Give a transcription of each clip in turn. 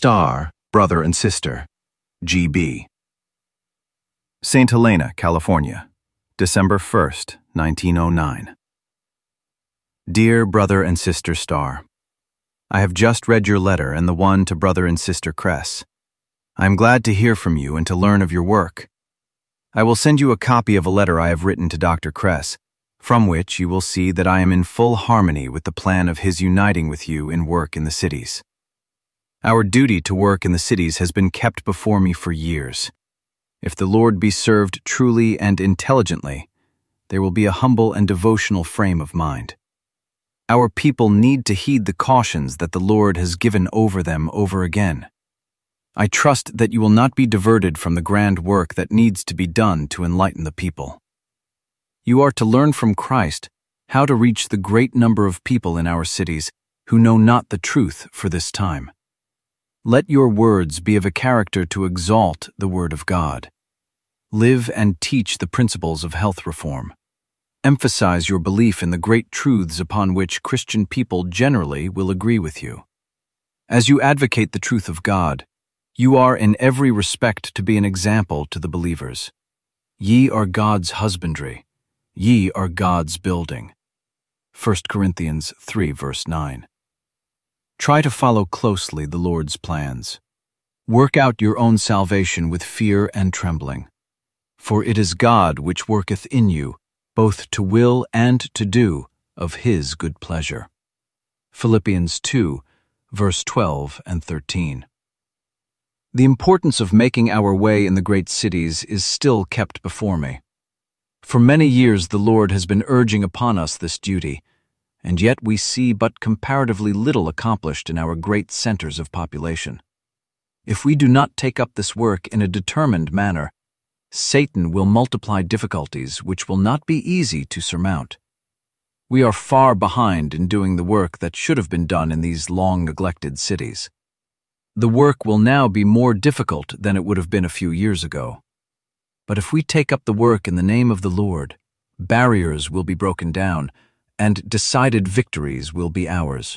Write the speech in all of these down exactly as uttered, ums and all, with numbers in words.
Star, Brother and Sister, G B Saint Helena, California, December first, nineteen oh nine. Dear Brother and Sister Star, I have just read your letter and the one to Brother and Sister Cress. I am glad to hear from you and to learn of your work. I will send you a copy of a letter I have written to Doctor Cress, from which you will see that I am in full harmony with the plan of his uniting with you in work in the cities. Our duty to work in the cities has been kept before me for years. If the Lord be served truly and intelligently, there will be a humble and devotional frame of mind. Our people need to heed the cautions that the Lord has given over them over again. I trust that you will not be diverted from the grand work that needs to be done to enlighten the people. You are to learn from Christ how to reach the great number of people in our cities who know not the truth for this time. Let your words be of a character to exalt the Word of God. Live and teach the principles of health reform. Emphasize your belief in the great truths upon which Christian people generally will agree with you. As you advocate the truth of God, you are in every respect to be an example to the believers. Ye are God's husbandry. Ye are God's building. First Corinthians three, verse nine. Try to follow closely the Lord's plans. Work out your own salvation with fear and trembling. For it is God which worketh in you, both to will and to do of his good pleasure. Philippians two, verse twelve and thirteen. The importance of making our way in the great cities is still kept before me. For many years the Lord has been urging upon us this duty, and yet we see but comparatively little accomplished in our great centers of population. If we do not take up this work in a determined manner, Satan will multiply difficulties which will not be easy to surmount. We are far behind in doing the work that should have been done in these long-neglected cities. The work will now be more difficult than it would have been a few years ago. But if we take up the work in the name of the Lord, barriers will be broken down, and decided victories will be ours.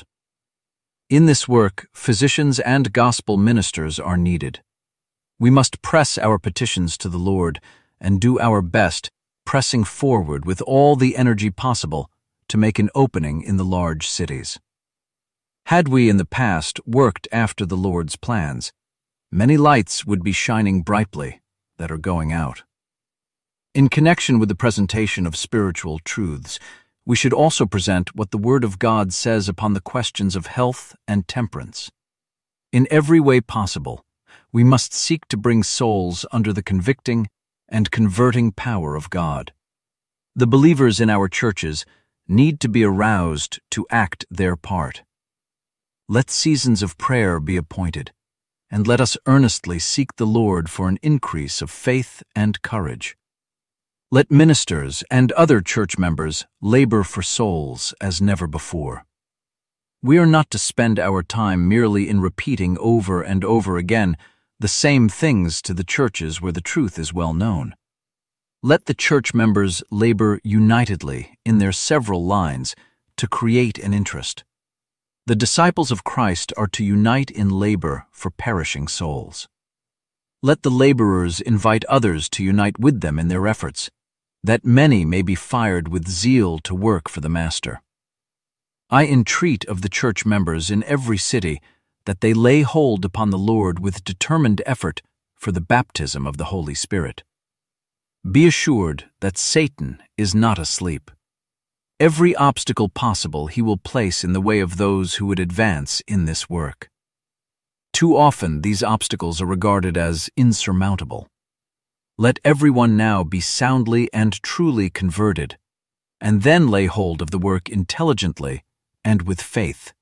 In this work, physicians and gospel ministers are needed. We must press our petitions to the Lord and do our best, pressing forward with all the energy possible to make an opening in the large cities. Had we in the past worked after the Lord's plans, many lights would be shining brightly that are going out. In connection with the presentation of spiritual truths, we should also present what the Word of God says upon the questions of health and temperance. In every way possible, we must seek to bring souls under the convicting and converting power of God. The believers in our churches need to be aroused to act their part. Let seasons of prayer be appointed, and let us earnestly seek the Lord for an increase of faith and courage. Let ministers and other church members labor for souls as never before. We are not to spend our time merely in repeating over and over again the same things to the churches where the truth is well known. Let the church members labor unitedly in their several lines to create an interest. The disciples of Christ are to unite in labor for perishing souls. Let the laborers invite others to unite with them in their efforts, that many may be fired with zeal to work for the Master. I entreat of the church members in every city that they lay hold upon the Lord with determined effort for the baptism of the Holy Spirit. Be assured that Satan is not asleep. Every obstacle possible he will place in the way of those who would advance in this work. Too often these obstacles are regarded as insurmountable. Let everyone now be soundly and truly converted, and then lay hold of the work intelligently and with faith.